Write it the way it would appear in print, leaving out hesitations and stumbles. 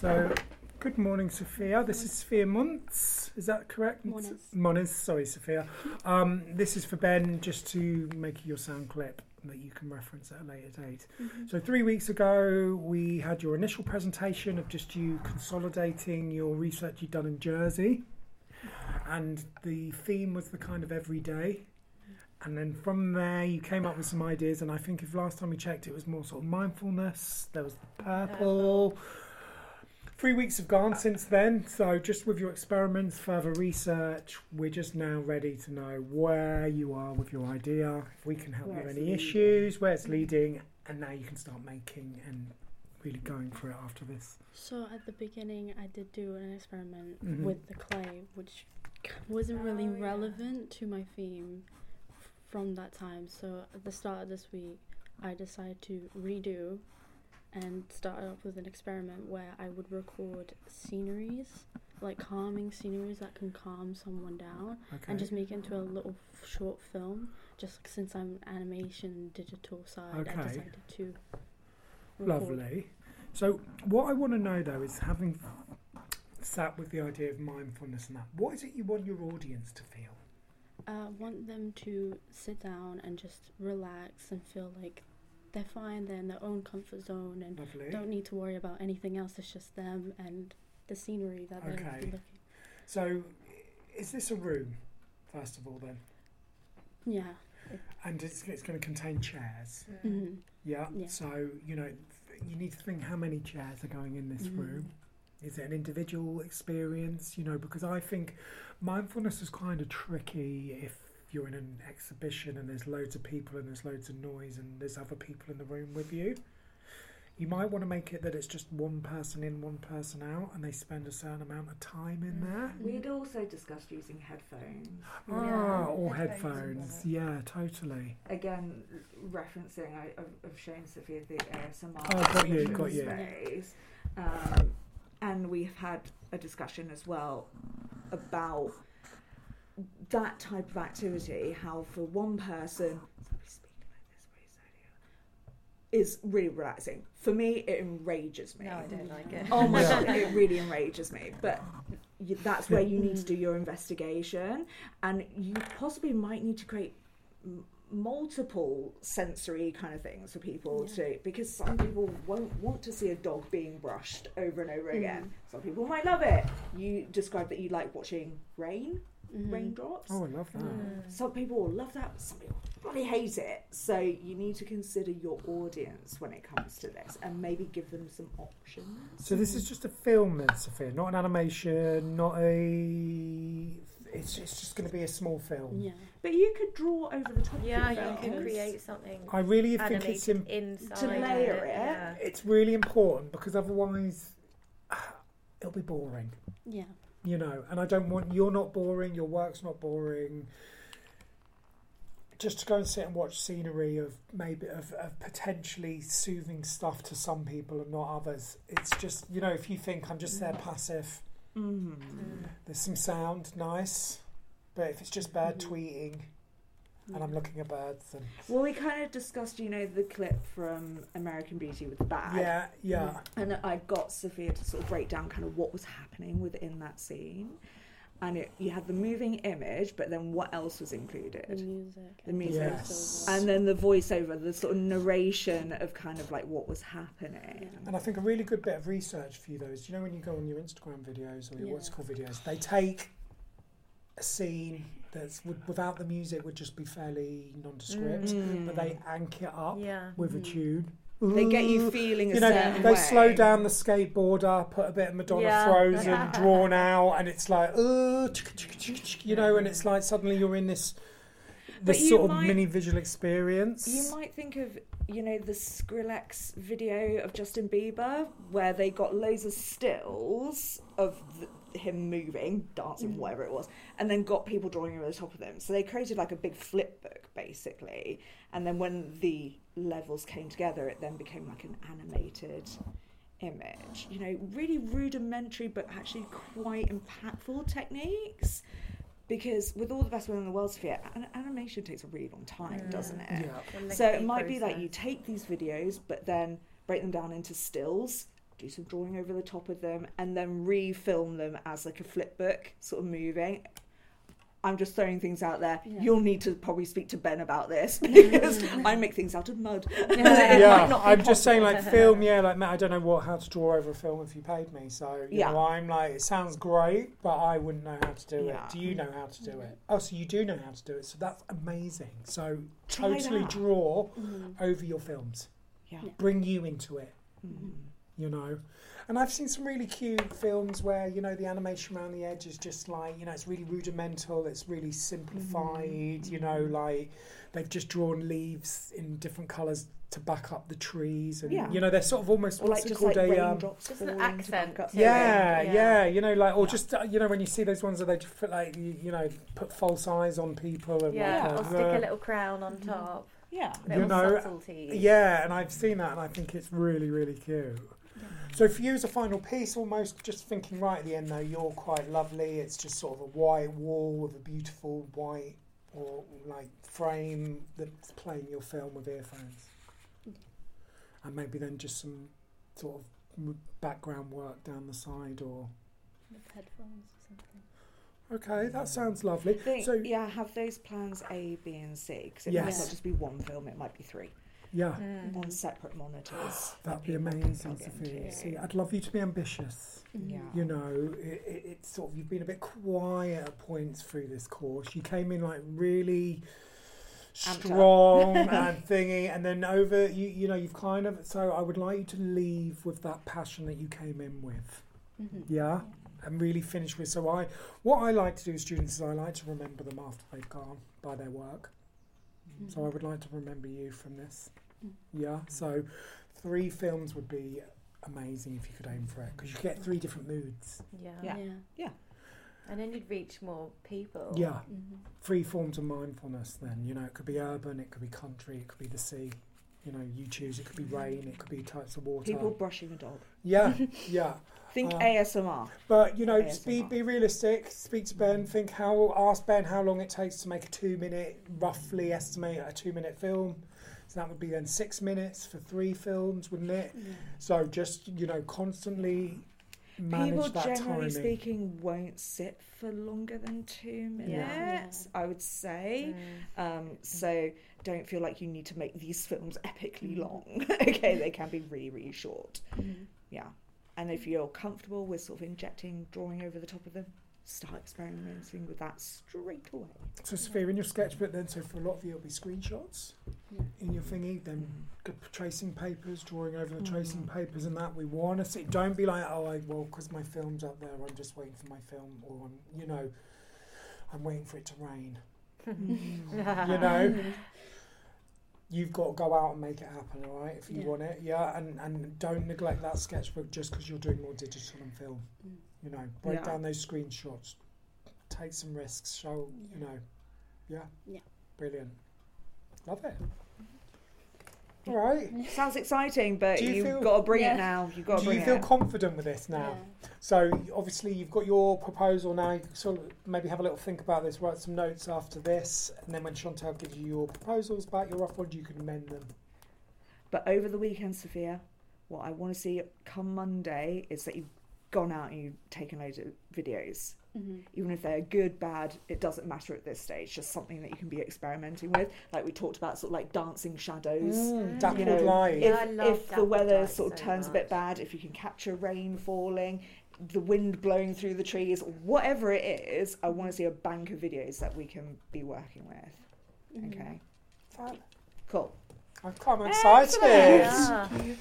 So, good morning, Sophia. This is Sophia Muntz. Is that correct? Moniz. Sorry, Sophia. This is for Ben, just to make your sound clip that you can reference at a later date. Mm-hmm. So 3 weeks ago, we had your initial presentation of just you consolidating your research you'd done in Jersey. And the theme was the kind of everyday. And then from there, you came up with some ideas. And I think if last time we checked, it was more sort of mindfulness. There was the purple. 3 weeks have gone since then. So just with your experiments, further research, we're just now ready to know where you are with your idea, if we can help you with any issues, where it's leading. And now you can start making and really going for it after this. So at the beginning, I did do an experiment with the clay, which wasn't really relevant to my theme from that time. So at the start of this week, I decided to redo and start off with an experiment where I would record sceneries, like calming sceneries that can calm someone down, and just make it into a little short film. Just since I'm animation digital side, I decided to record. Lovely. So what I want to know though is, having sat with the idea of mindfulness and that, what is it you want your audience to feel? I want them to sit down and just relax and feel like they're fine, they're in their own comfort zone and don't need to worry about anything else. It's just them and the scenery that they're looking. So is this a room, first of all, then? Yeah. And it's going to contain chairs. Mm-hmm. Yeah. So, you need to think how many chairs are going in this room. Is it an individual experience? Because I think mindfulness is kind of tricky if you're in an exhibition and there's loads of people and there's loads of noise and there's other people in the room with you. You might want to make it that it's just one person in, one person out, and they spend a certain amount of time in there. We'd also discussed using headphones. Or headphones. Yeah, totally. Again, referencing, I've shown Sophia the ASMR. Got you. Space. And we've had a discussion as well about that type of activity, how for one person, is really relaxing. For me, it enrages me. No, I don't like it. Oh my God, it really enrages me. But that's where you need to do your investigation. And you possibly might need to create multiple sensory kind of things for people to, because some people won't want to see a dog being brushed over and over again. Some people might love it. You described that you like watching raindrops. Oh, I love that. Some people will love that, some people really hate it. So you need to consider your audience when it comes to this and maybe give them some options. So this is just a film then, Sophia, not an animation, it's just going to be a small film. Yeah. But you could draw over the top of Yeah, it. you could create something. I really think it's inside to layer it. Yeah. It's really important, because otherwise it'll be boring. Yeah. And I don't want, you're not boring, your work's not boring. Just to go and sit and watch scenery of potentially soothing stuff to some people and not others. It's just, if you think I'm just there passive, there's some sound, nice, but if it's just bird tweeting and I'm looking at birds, then... Well, we kind of discussed, the clip from American Beauty with the bag. Yeah. And I got Sophia to sort of break down kind of what was happening within that scene. And you had the moving image, but then what else was included? The music. Yes. And then the voiceover, the sort of narration of kind of like what was happening. And I think a really good bit of research for you, though, is, when you go on your Instagram videos or your what's called videos, they take a scene that's without the music would just be fairly nondescript, but they anchor it up with a tune. They get you feeling a certain way. They slow down the skateboarder, put a bit of Madonna Frozen drawn out, and it's like, and it's like suddenly you're in this sort of mini visual experience. You might think of, the Skrillex video of Justin Bieber, where they got loads of stills of him moving, dancing, whatever it was, and then got people drawing over the top of them. So they created like a big flip book, basically. And then when the levels came together, it then became like an animated image. Really rudimentary, but actually quite impactful techniques. Because with all the best will in the world, Sophia, animation takes a really long time, doesn't it? Yeah. So it might be that you take these videos, but then break them down into stills, do some drawing over the top of them, and then refilm them as like a flip book, sort of moving. I'm just throwing things out there. Yeah. You'll need to probably speak to Ben about this because I make things out of mud. Yeah, I'm just saying, like film. Yeah, like Matt, I don't know how to draw over a film if you paid me. So you know, I'm like, it sounds great, but I wouldn't know how to do it. Do you know how to do it? Oh, so you do know how to do it. So that's amazing. So totally draw over your films. Yeah. Bring you into it. You know. And I've seen some really cute films where, you know, the animation around the edge is just like, you know, it's really rudimental, it's really simplified, you know, like they've just drawn leaves in different colours to back up the trees. And, you know, they're sort of almost, or what's like it just called? like raindrops. Just an accent. Yeah, you know, like, or just, you know, when you see those ones that they just put like, you know, put false eyes on people. And or stick a little crown on top. Yeah. You know, subtleties. yeah, and I've seen that and I think it's really, really cute. So for you as a final piece, almost just thinking right at the end though, you're quite lovely. It's just sort of a white wall with a beautiful white or like frame that's playing your film with earphones. And maybe then just some sort of background work down the side or... With headphones or something. Okay, that sounds lovely. So have those plans A, B and C, because it might not just be one film, it might be three. Yeah. On separate monitors. That'd be amazing, Sophie. See, I'd love you to be ambitious. Yeah. You know, it's sort of, you've been a bit quiet at points through this course. You came in like really strong and thingy, and then over, you know, you've kind of, so I would like you to leave with that passion that you came in with. Yeah? And really finish with, what I like to do with students is I like to remember them after they've gone by their work. So I would like to remember you from this. Yeah, so 3 films would be amazing if you could aim for it, because you get 3 different moods. Yeah. And then you'd reach more people. Yeah, 3 forms of mindfulness then, you know, it could be urban, it could be country, it could be the sea. You know, you choose, it could be rain, it could be types of water. People brushing a dog. Yeah, yeah. Think ASMR. But, you know, just be realistic, speak to Ben, ask Ben how long it takes to make a 2-minute, roughly estimate a 2-minute film. So that would be then 6 minutes for 3 films, wouldn't it? Yeah. So just, you know, constantly manage that timing. People, generally speaking, won't sit for longer than 2 minutes, I would say. So don't feel like you need to make these films epically long. Okay, they can be really, really short. Yeah. And if you're comfortable with sort of injecting drawing over the top of them, start experimenting with that straight away. So Sophia, in your sketchbook then, so for a lot of you it'll be screenshots in your thingy, then tracing papers, drawing over the tracing papers and that. We want to see, don't be like, because my film's up there, I'm just waiting for my film, or I'm waiting for it to rain. You know? You've got to go out and make it happen, all right, if you want it. Yeah, and don't neglect that sketchbook just because you're doing more digital and film. You know, break down those screenshots, take some risks, show, you know. Yeah? Brilliant. Love it. All right. Sounds exciting, but you've got to bring it now. You've got to bring it. Do you feel confident with this now? Yeah. So obviously you've got your proposal now. You can sort of maybe have a little think about this, write some notes after this, and then when Chantal gives you your proposals back, your rough ones, you can amend them. But over the weekend, Sophia, what I want to see come Monday is that you've gone out and you've taken loads of videos. Even if they're good, bad, it doesn't matter at this stage. Just something that you can be experimenting with, like we talked about, sort of like dancing shadows, dappled light. If the weather sort of turns a bit bad, if you can capture rain falling, the wind blowing through the trees, whatever it is, I want to see a bank of videos that we can be working with. Okay, Fab. Cool. I'm excited. Yeah.